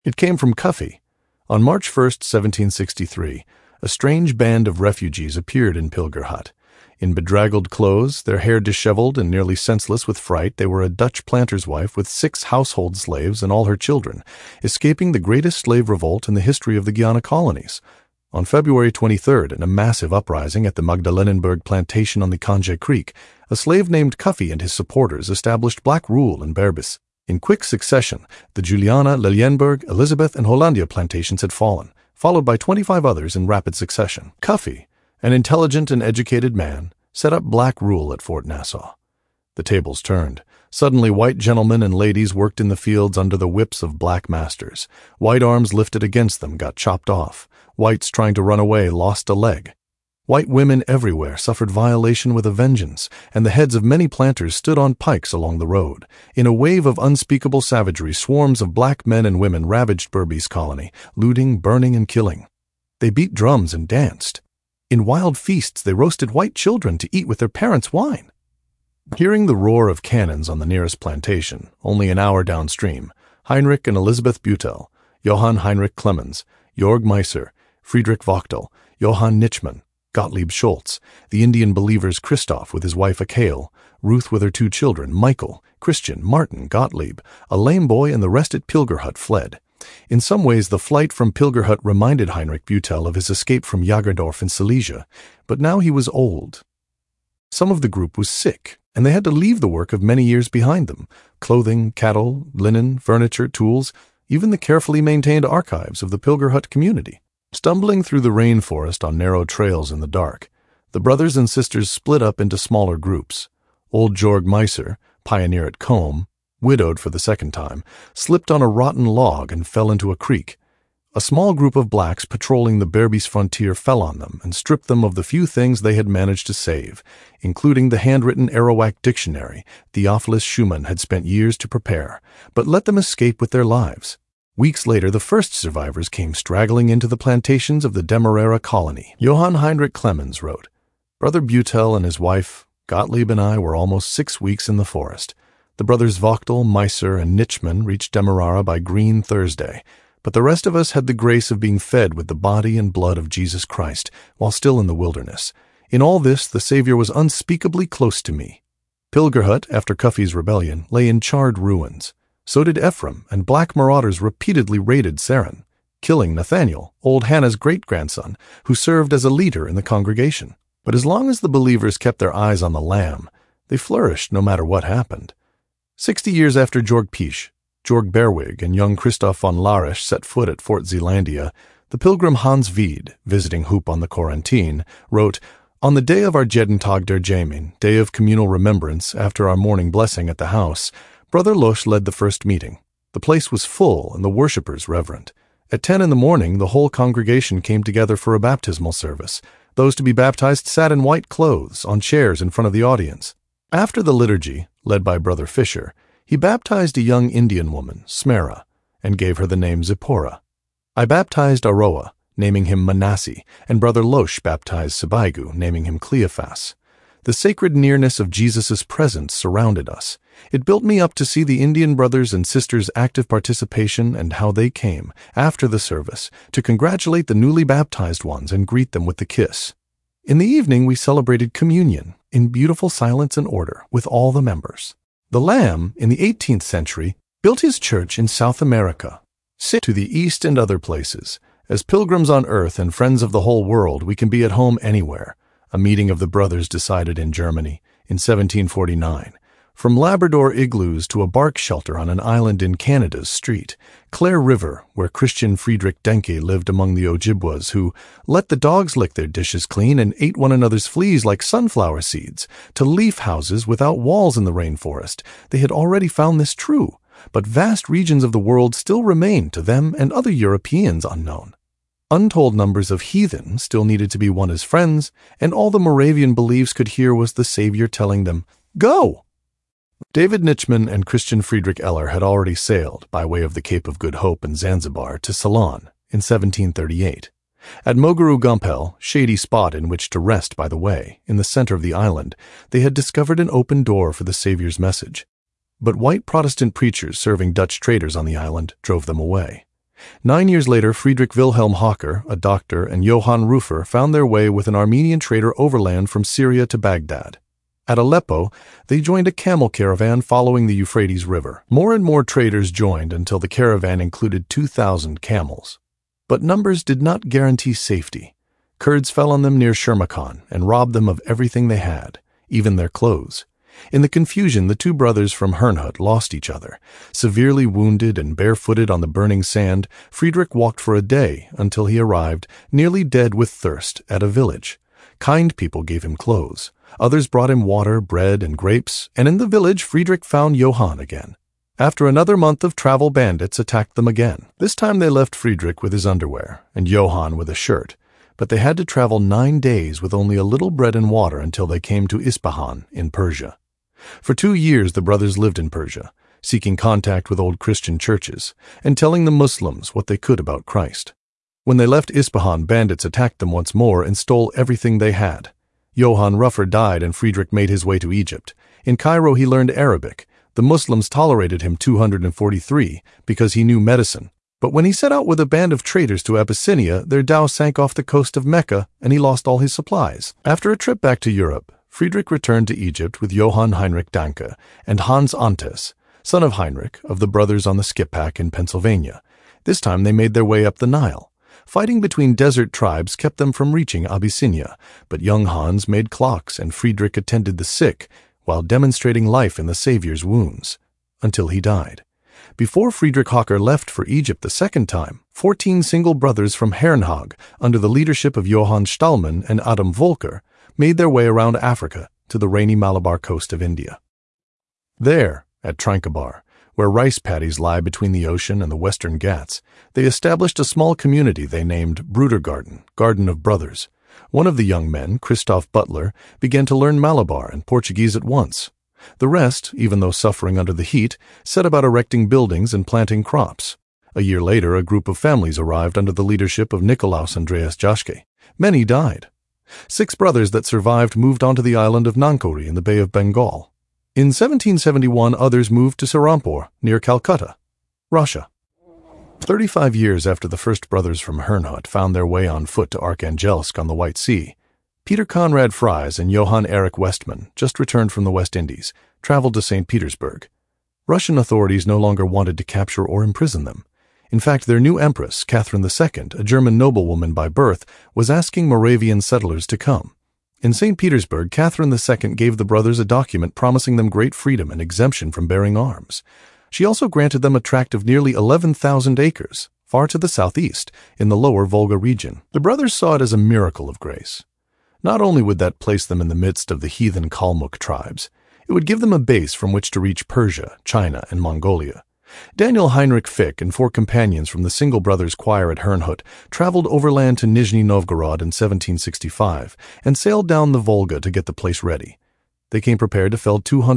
It came from Cuffy. On March 1st, 1763, a strange band of refugees appeared in Pilger Hut. In bedraggled clothes, their hair disheveled and nearly senseless with fright, they were a Dutch planter's wife with 6 household slaves and all her children, escaping the greatest slave revolt in the history of the Guiana colonies. On February 23rd, in a massive uprising at the Magdalenenburg plantation on the Canje Creek, a slave named Cuffy and his supporters established black rule in Berbice. In quick succession, the Juliana, Lelienberg, Elizabeth, and Hollandia plantations had fallen, followed by 25 others in rapid succession. Cuffy, an intelligent and educated man, set up black rule at Fort Nassau. The tables turned. Suddenly, white gentlemen and ladies worked in the fields under the whips of black masters. White arms lifted against them got chopped off. Whites trying to run away lost a leg. White women everywhere suffered violation with a vengeance, and the heads of many planters stood on pikes along the road. In a wave of unspeakable savagery, swarms of black men and women ravaged Berbice colony, looting, burning, and killing. They beat drums and danced. In wild feasts, they roasted white children to eat with their parents' wine. Hearing the roar of cannons on the nearest plantation, only an hour downstream, Heinrich and Elizabeth Butel, Johann Heinrich Clemens, Georg Meiser, Friedrich Wachtel, Johann Nitschmann, Gottlieb Schultz, the Indian believers Christoph with his wife Akael, Ruth with her 2 children, Michael, Christian, Martin, Gottlieb, a lame boy, and the rest at Pilger Hut fled. In some ways, the flight from Pilger Hut reminded Heinrich Butel of his escape from Jagerdorf in Silesia, but now he was old. Some of the group was sick, and they had to leave the work of many years behind them: clothing, cattle, linen, furniture, tools, even the carefully maintained archives of the Pilger Hut community. Stumbling through the rainforest on narrow trails in the dark, the brothers and sisters split up into smaller groups. Old Georg Meiser, pioneer at Combe, widowed for the second time, slipped on a rotten log and fell into a creek. A small group of blacks patrolling the Berbice frontier fell on them and stripped them of the few things they had managed to save, including the handwritten Arawak dictionary Theophilus Schumann had spent years to prepare, but let them escape with their lives. Weeks later, the first survivors came straggling into the plantations of the Demerara colony. Johann Heinrich Clemens wrote, "Brother Butel and his wife, Gottlieb, and I were almost 6 weeks in the forest. The brothers Wachtel, Meiser, and Nitschmann reached Demerara by Green Thursday, but the rest of us had the grace of being fed with the body and blood of Jesus Christ while still in the wilderness. In all this, the Savior was unspeakably close to me." Pilger Hut, after Cuffy's rebellion, lay in charred ruins. So did Ephraim, and black marauders repeatedly raided Saron, killing Nathaniel, old Hannah's great-grandson, who served as a leader in the congregation. But as long as the believers kept their eyes on the Lamb, they flourished no matter what happened. 60 years after Georg Pisch, Georg Berwig, and young Christoph von Larisch set foot at Fort Zeelandia, the pilgrim Hans Wied, visiting Hoop on the Quarantine, wrote, "On the day of our Jedentag der Jamin, day of communal remembrance after our morning blessing at the house, Brother Losch led the first meeting. The place was full and the worshippers reverent. At 10 in the morning, the whole congregation came together for a baptismal service. Those to be baptized sat in white clothes on chairs in front of the audience. After the liturgy, led by Brother Fisher, he baptized a young Indian woman, Smera, and gave her the name Zipporah. I baptized Aroa, naming him Manasseh, and Brother Losch baptized Sebaigu, naming him Cleophas. The sacred nearness of Jesus' presence surrounded us. It built me up to see the Indian brothers and sisters' active participation and how they came, after the service, to congratulate the newly baptized ones and greet them with the kiss. In the evening, we celebrated communion, in beautiful silence and order, with all the members. The Lamb, in the 18th century, built his church in South America, to the east and other places. As pilgrims on earth and friends of the whole world, we can be at home anywhere. A meeting of the brothers decided in Germany, in 1749. From Labrador igloos to a bark shelter on an island in Canada's street, Clare River, where Christian Friedrich Denke lived among the Ojibwas who let the dogs lick their dishes clean and ate one another's fleas like sunflower seeds, to leaf houses without walls in the rainforest. They had already found this true, but vast regions of the world still remained to them and other Europeans unknown. Untold numbers of heathen still needed to be won as friends, and all the Moravian beliefs could hear was the Savior telling them, "Go!" David Nitschmann and Christian Friedrich Eller had already sailed, by way of the Cape of Good Hope and Zanzibar, to Ceylon in 1738. At Mogaru Gumpel, shady spot in which to rest by the way, in the center of the island, they had discovered an open door for the Savior's message. But white Protestant preachers serving Dutch traders on the island drove them away. 9 years later, Friedrich Wilhelm Hawker, a doctor, and Johann Rufer found their way with an Armenian trader overland from Syria to Baghdad. At Aleppo, they joined a camel caravan following the Euphrates River. More and more traders joined until the caravan included 2,000 camels. But numbers did not guarantee safety. Kurds fell on them near Shirmakan and robbed them of everything they had, even their clothes. In the confusion, the two brothers from Herrnhut lost each other. Severely wounded and barefooted on the burning sand, Friedrich walked for a day until he arrived, nearly dead with thirst, at a village. Kind people gave him clothes. Others brought him water, bread, and grapes, and in the village Friedrich found Johann again. After another month of travel, bandits attacked them again. This time they left Friedrich with his underwear, and Johann with a shirt, but they had to travel 9 days with only a little bread and water until they came to Ispahan in Persia. For 2 years the brothers lived in Persia, seeking contact with old Christian churches, and telling the Muslims what they could about Christ. When they left Ispahan, bandits attacked them once more and stole everything they had. Johann Rufer died and Friedrich made his way to Egypt. In Cairo he learned Arabic. The Muslims tolerated him 243 because he knew medicine. But when he set out with a band of traders to Abyssinia, their dhow sank off the coast of Mecca and he lost all his supplies. After a trip back to Europe, Friedrich returned to Egypt with Johann Heinrich Danke and Hans Antes, son of Heinrich, of the brothers on the Skippack in Pennsylvania. This time they made their way up the Nile. Fighting between desert tribes kept them from reaching Abyssinia, but young Hans made clocks and Friedrich attended the sick while demonstrating life in the Savior's wounds, until he died. Before Friedrich Hawker left for Egypt the second time, 14 single brothers from Herrenhag, under the leadership of Johann Stallman and Adam Volker, made their way around Africa to the rainy Malabar coast of India. There, at Tranquebar, where rice paddies lie between the ocean and the Western Ghats, they established a small community they named Brudergarten, Garden of Brothers. One of the young men, Christoph Butler, began to learn Malabar and Portuguese at once. The rest, even though suffering under the heat, set about erecting buildings and planting crops. A year later, a group of families arrived under the leadership of Nikolaus Andreas Jaschke. Many died. 6 brothers that survived moved on to the island of Nankori in the Bay of Bengal. In 1771, others moved to Serampore, near Calcutta, Russia. 35 years after the first brothers from Herrnhut found their way on foot to Arkhangelsk on the White Sea, Peter Conrad Fries and Johann Eric Westman, just returned from the West Indies, traveled to St. Petersburg. Russian authorities no longer wanted to capture or imprison them. In fact, their new empress, Catherine II, a German noblewoman by birth, was asking Moravian settlers to come. In St. Petersburg, Catherine II gave the brothers a document promising them great freedom and exemption from bearing arms. She also granted them a tract of nearly 11,000 acres, far to the southeast, in the lower Volga region. The brothers saw it as a miracle of grace. Not only would that place them in the midst of the heathen Kalmuk tribes, it would give them a base from which to reach Persia, China, and Mongolia. Daniel Heinrich Fick and 4 companions from the Single Brothers Choir at Herrnhut traveled overland to Nizhny Novgorod in 1765 and sailed down the Volga to get the place ready. They came prepared to fell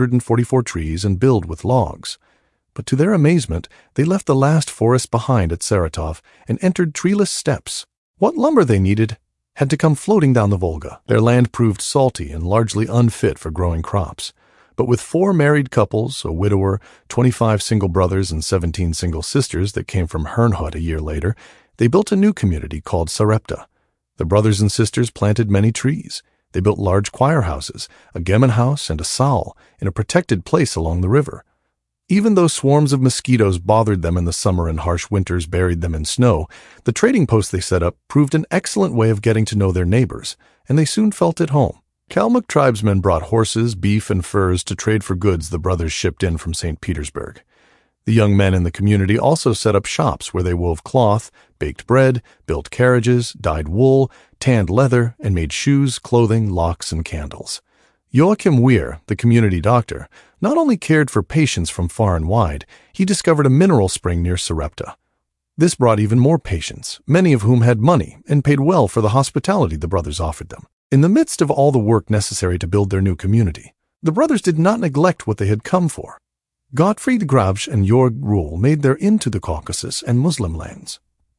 244 trees and build with logs. But to their amazement, they left the last forest behind at Saratov and entered treeless steppes. What lumber they needed had to come floating down the Volga. Their land proved salty and largely unfit for growing crops. But with 4 married couples, a widower, 25 single brothers, and 17 single sisters that came from Herrnhut a year later, they built a new community called Sarepta. The brothers and sisters planted many trees. They built large choir houses, a Gemen house, and a saal in a protected place along the river. Even though swarms of mosquitoes bothered them in the summer and harsh winters buried them in snow, the trading post they set up proved an excellent way of getting to know their neighbors, and they soon felt at home. Kalmuk tribesmen brought horses, beef, and furs to trade for goods the brothers shipped in from St. Petersburg. The young men in the community also set up shops where they wove cloth, baked bread, built carriages, dyed wool, tanned leather, and made shoes, clothing, locks, and candles. Joachim Weir, the community doctor, not only cared for patients from far and wide, he discovered a mineral spring near Sarepta. This brought even more patients, many of whom had money and paid well for the hospitality the brothers offered them. In the midst of all the work necessary to build their new community, the brothers did not neglect what they had come for. Gottfried Grabsch and Jörg Ruhl made their into the Caucasus and Muslim lands.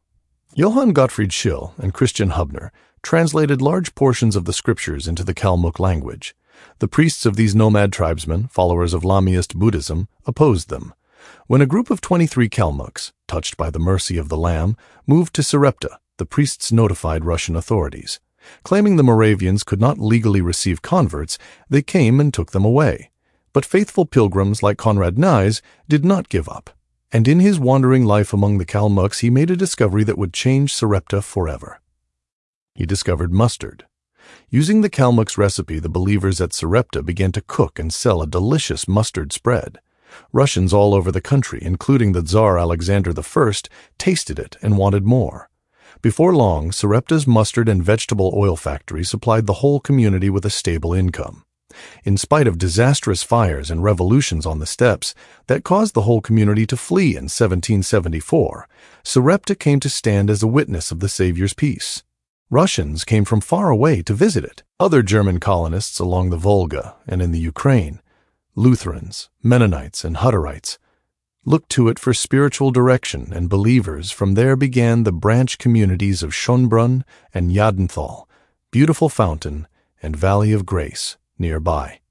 Johann Gottfried Schill and Christian Hubner translated large portions of the scriptures into the Kalmuk language. The priests of these nomad tribesmen, followers of Lamaist Buddhism, opposed them. when a group of 23 Kalmucks, touched by the mercy of the Lamb, moved to Sarepta, the priests notified Russian authorities. Claiming the Moravians could not legally receive converts, they came and took them away. But faithful pilgrims like Konrad Knies did not give up, and in his wandering life among the Kalmucks he made a discovery that would change Sarepta forever. He discovered mustard. Using the Kalmucks' recipe, the believers at Sarepta began to cook and sell a delicious mustard spread. Russians all over the country, including the Tsar Alexander I, tasted it and wanted more. Before long, Sarepta's mustard and vegetable oil factory supplied the whole community with a stable income. In spite of disastrous fires and revolutions on the steppes that caused the whole community to flee in 1774, Sarepta came to stand as a witness of the Savior's peace. Russians came from far away to visit it. Other German colonists along the Volga and in the Ukraine, Lutherans, Mennonites, and Hutterites, looked to it for spiritual direction, and believers from there began the branch communities of Schönbrunn and Gnadенthal, Beautiful Fountain, and Valley of Grace nearby.